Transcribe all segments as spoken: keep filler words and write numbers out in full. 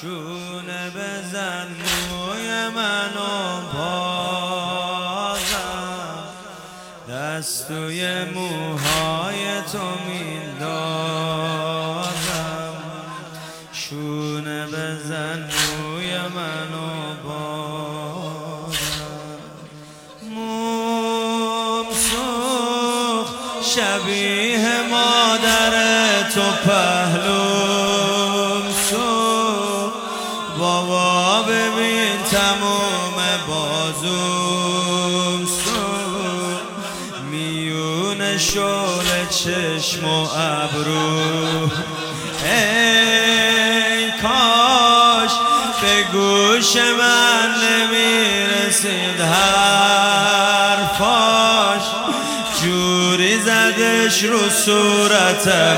شونه بزن موی منو بازم، دستوی موهای تو میندازم. شونه بزن موی منو بازم، موم سوخ شبیه مادر تو پهلوم سوخ. بابا ببین تموم بازوم سوخ، میون شعل چشم و ابرو. ای کاش به گوش من نمیرسید حرفاش، جوری زدش رو صورتم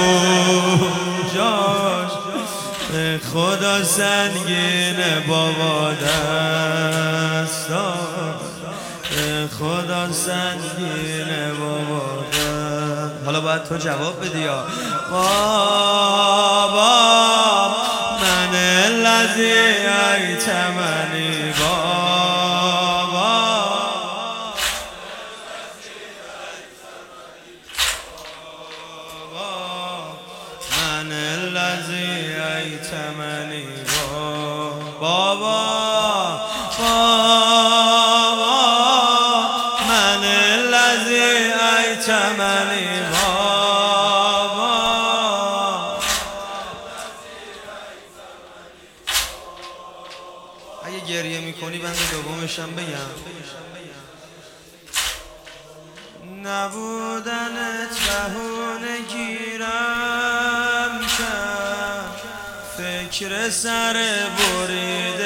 موجاش. به خدا سنگینه بابا دستاش، به خدا سنگینه بابا دست. حالا باید تو جواب بدی یا بابا من الذی ایتمنی بابا. من الذی ایتمنی بابا. بابا من الذی ایتمنی بابا. اگه گریه میکنی بند دومشم بگم. نبودنت بهونه گیرم کرد، فکر سر برید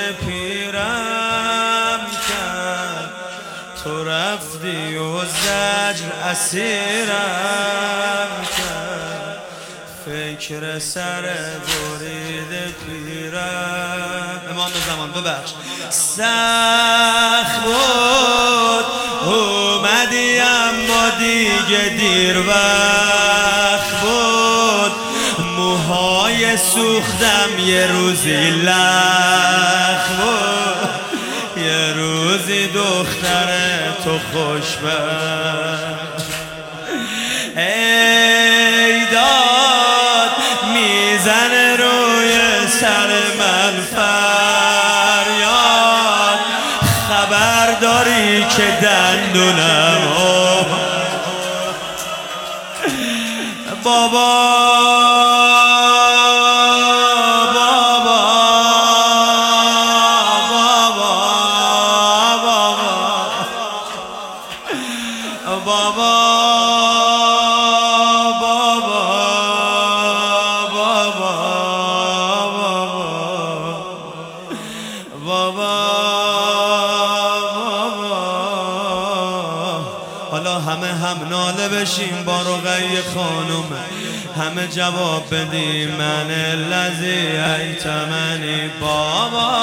پیرم کرد. تو رفتی و زجر اسیرم کرد، فکر سر برید پیرم. امام زمان ببخش. سخت بود اومدی اما دیگه دیر وقت بود، موهای سوختم یه روزی لخ بود، یه روزی دختر تو خوشبخت. ای داد میزنه روی سر من فریاد، خبر داری که دندونم بابا. حالا همه هم ناله بشیم با رقیه خانوم، همه جواب بدیم من الذی ایتمنی بابا.